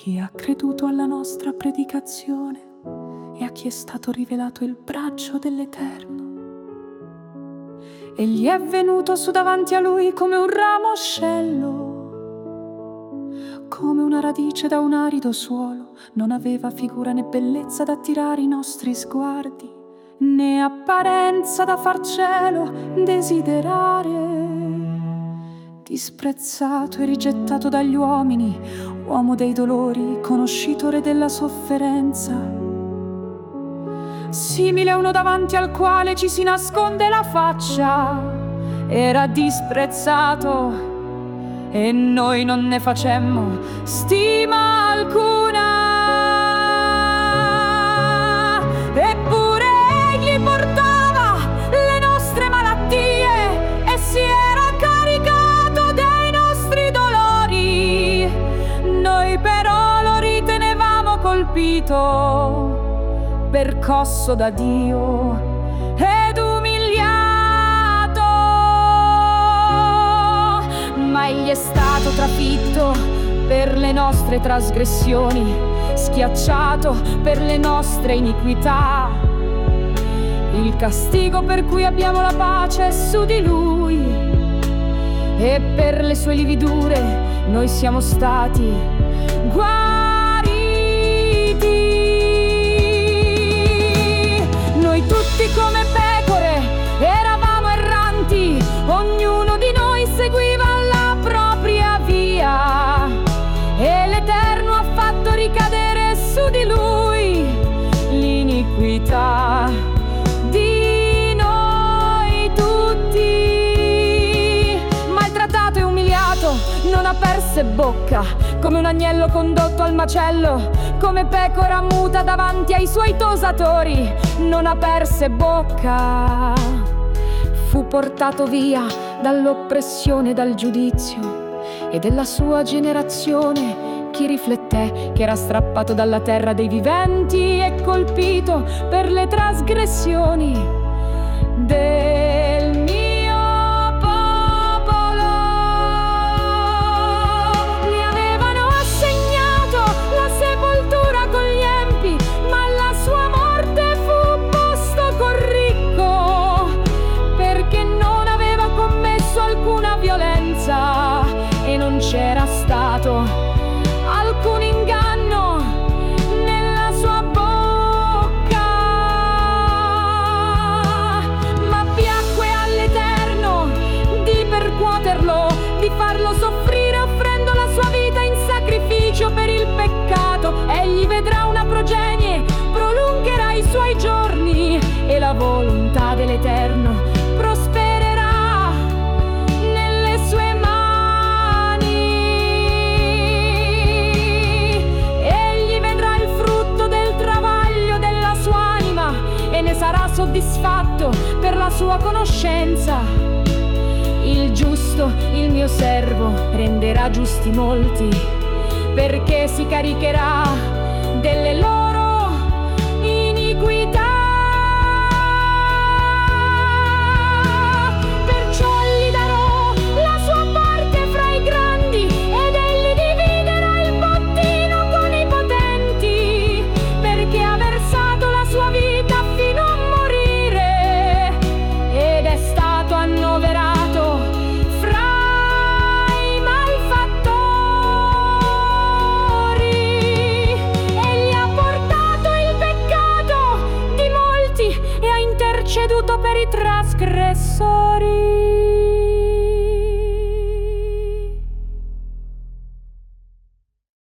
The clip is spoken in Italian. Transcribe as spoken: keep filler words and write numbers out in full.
chi ha creduto alla nostra predicazione e a chi è stato rivelato il braccio dell'Eterno. Egli è venuto su davanti a lui come un ramoscello, come una radice da un arido suolo. Non aveva figura né bellezza da attirare i nostri sguardi, né apparenza da far cielo desiderare. Disprezzato e rigettato dagli uomini, uomo dei dolori, conoscitore della sofferenza, simile a uno davanti al quale ci si nasconde la faccia. Era disprezzato e noi non ne facemmo stima alcuna. Eppure egli portava le nostre malattie e si era caricato dei nostri dolori. Noi però lo ritenevamo colpito, percosso da Dio ed umiliato, ma egli è stato trafitto per le nostre trasgressioni, schiacciato per le nostre iniquità. Il castigo per cui abbiamo la pace è su di lui, e per le sue lividure noi siamo stati guariti. Tutti come pecore eravamo erranti, ognuno di noi seguiva la propria via, e l'Eterno ha fatto ricadere su di lui l'iniquità di noi tutti. Maltrattato e umiliato, non aperse bocca, come un agnello condotto al macello, come pecora muta davanti ai suoi tosatori, non aperse bocca. Fu portato via dall'oppressione e dal giudizio, e della sua generazione chi rifletté che era strappato dalla terra dei viventi e colpito per le trasgressioni del mio e non c'era stato alcun inganno nella sua bocca, ma piacque all'Eterno di percuoterlo, di farlo soffrire offrendo la sua vita in sacrificio per il peccato. Egli vedrà una progenie, prolungherà i suoi giorni, e la volontà dell'Eterno sarà soddisfatto per la sua conoscenza. Il giusto, il mio servo, renderà giusti molti, perché si caricherà delle loro iniquità. Perciò gli darò la sua parte fra i grandi, ed egli dividerà il bottino con i potenti, perché ha versato la sua vita annoverato fra i malfattori. Egli ha portato il peccato di molti e ha interceduto per i trasgressori.